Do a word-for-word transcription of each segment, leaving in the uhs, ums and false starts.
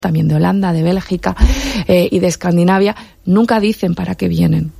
también de Holanda, de Bélgica eh, y de Escandinavia, nunca dicen para qué vienen.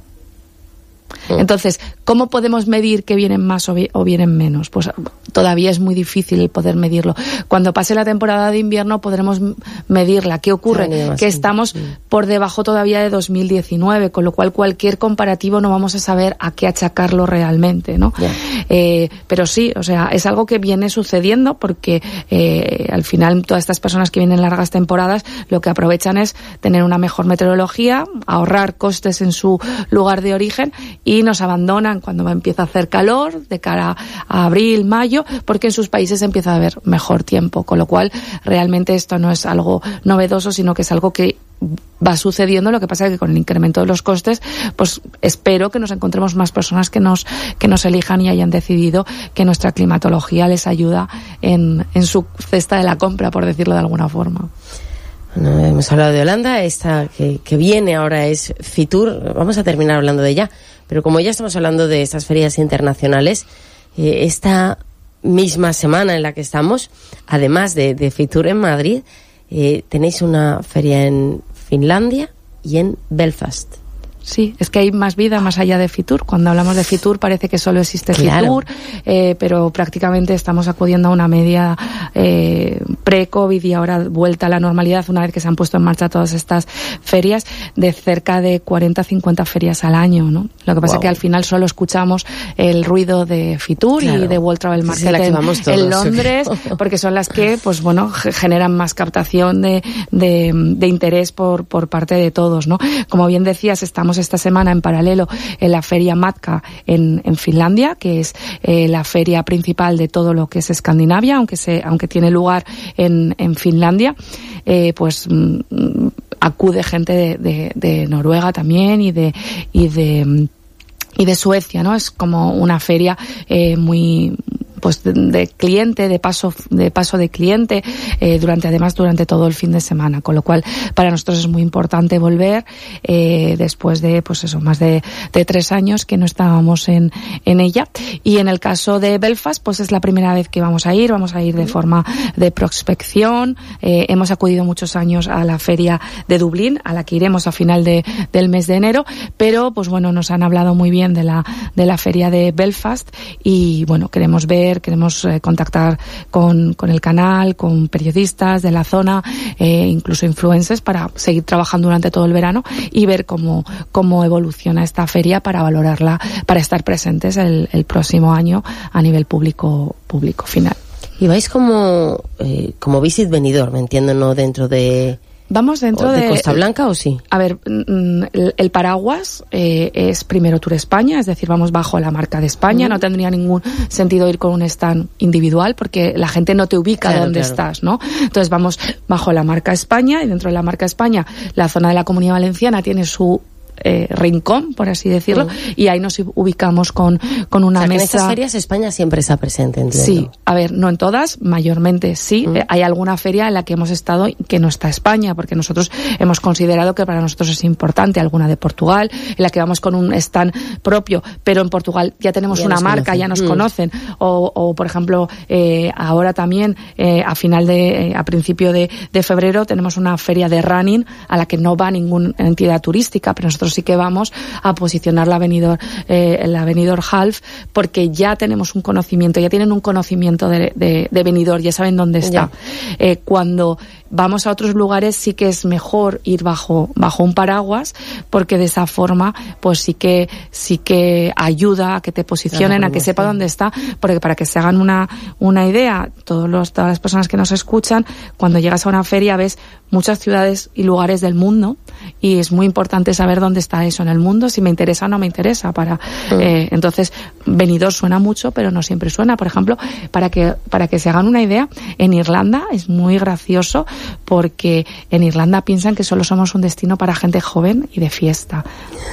Entonces, ¿cómo podemos medir que vienen más o, vi- o vienen menos? Pues todavía es muy difícil el poder medirlo. Cuando pase la temporada de invierno podremos m- medirla. ¿Qué ocurre? Claro, que estamos por debajo todavía de dos mil diecinueve, con lo cual cualquier comparativo no vamos a saber a qué achacarlo realmente, ¿no? Yeah. Eh, pero sí, o sea, es algo que viene sucediendo porque eh, al final todas estas personas que vienen largas temporadas lo que aprovechan es tener una mejor meteorología, ahorrar costes en su lugar de origen y nos abandonan cuando empieza a hacer calor de cara a abril, mayo, porque en sus países empieza a haber mejor tiempo, con lo cual realmente esto no es algo novedoso, sino que es algo que va sucediendo. Lo que pasa es que con el incremento de los costes, pues espero que nos encontremos más personas que nos que nos elijan y hayan decidido que nuestra climatología les ayuda en, en su cesta de la compra, por decirlo de alguna forma. Bueno, hemos hablado de Holanda, esta que, que viene ahora es Fitur, vamos a terminar hablando de ella, pero como ya estamos hablando de estas ferias internacionales, eh, esta misma semana en la que estamos, además de, de Fitur en Madrid, eh, tenéis una feria en Finlandia y en Belfast. Sí, es que hay más vida más allá de Fitur. Cuando hablamos de Fitur parece que solo existe Claro. Fitur, eh, pero prácticamente estamos acudiendo a una media eh, pre-COVID y ahora vuelta a la normalidad, una vez que se han puesto en marcha todas estas ferias, de cerca de cuarenta a cincuenta ferias al año, ¿no? Lo que pasa Wow. es que al final solo escuchamos el ruido de Fitur Claro. y de World Travel Market Es la que en, vamos todos, en Londres, creo. porque son las que, pues bueno, ge- generan más captación de, de, de interés por, por parte de todos, ¿no? Como bien decías, estamos esta semana en paralelo en la feria Matka en, en Finlandia, que es eh, la feria principal de todo lo que es Escandinavia, aunque se, aunque tiene lugar en, en Finlandia, eh, pues mm, acude gente de, de, de Noruega también y de, y de, y de Suecia, ¿no? Es como una feria eh, muy, pues de, de cliente, de paso, de paso de cliente, eh, durante, además durante todo el fin de semana, con lo cual para nosotros es muy importante volver, eh, después de, pues eso, más de, de tres años que no estábamos en, en ella. Y en el caso de Belfast, pues es la primera vez que vamos a ir, vamos a ir de forma de prospección, eh, hemos acudido muchos años a la feria de Dublín, a la que iremos a final de, del mes de enero, pero pues bueno, nos han hablado muy bien de la, de la feria de Belfast y bueno, queremos ver queremos eh, contactar con, con el canal, con periodistas de la zona, eh, incluso influencers, para seguir trabajando durante todo el verano y ver cómo, cómo evoluciona esta feria para valorarla, para estar presentes el, el próximo año a nivel público, público final. Y vais como, eh, como visit venidor, me entiendo, no dentro de... Vamos dentro de, de Costa Blanca o sí. A ver, el, el paraguas eh, es primero Tour España, es decir, vamos bajo la marca de España. Uh-huh. No tendría ningún sentido ir con un stand individual porque la gente no te ubica claro, donde claro. estás, ¿no? Entonces vamos bajo la marca España y dentro de la marca España la zona de la Comunidad Valenciana tiene su Eh, rincón, por así decirlo, uh-huh. y ahí nos ubicamos con, con una o sea, mesa. Que en estas ferias España siempre está presente, entiendo. Sí, a ver, no en todas, mayormente sí. Uh-huh. Eh, hay alguna feria en la que hemos estado que no está España, porque nosotros hemos considerado que para nosotros es importante, alguna de Portugal, en la que vamos con un stand propio, pero en Portugal ya tenemos ya una marca, conocen. ya nos uh-huh. conocen, o, o por ejemplo, eh, ahora también, eh, a final de, eh, a principio de, de febrero, tenemos una feria de running a la que no va ninguna entidad turística, pero nosotros sí que vamos a posicionar la Benidorm, eh, la Benidorm Half, porque ya tenemos un conocimiento, ya tienen un conocimiento de, de, de Benidorm, ya saben dónde está. Eh, cuando vamos a otros lugares sí que es mejor ir bajo bajo un paraguas, porque de esa forma pues sí que sí que ayuda a que te posicionen, a que sepa dónde está, porque para que se hagan una una idea, todos los todas las personas que nos escuchan, cuando llegas a una feria ves muchas ciudades y lugares del mundo y es muy importante saber dónde está eso en el mundo, si me interesa o no me interesa. Para mm. eh, entonces Benidorm suena mucho, pero no siempre suena. Por ejemplo, para que para que se hagan una idea, en Irlanda es muy gracioso porque en Irlanda piensan que solo somos un destino para gente joven y de fiesta.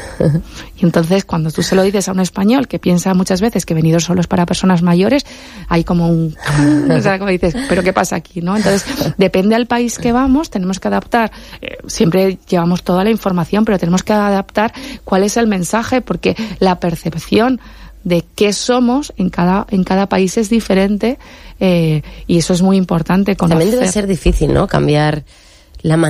Y entonces cuando tú se lo dices a un español que piensa muchas veces que Benidorm solo es para personas mayores, hay como un... o sea, como dices, ¿pero qué pasa aquí, no? Entonces, depende al país que vamos, tenemos que adaptar. Eh, siempre llevamos toda la información, pero tenemos que adaptar cuál es el mensaje, porque la percepción de qué somos en cada en cada país es diferente, eh, y eso es muy importante conocer. También debe ser difícil, ¿no? Cambiar la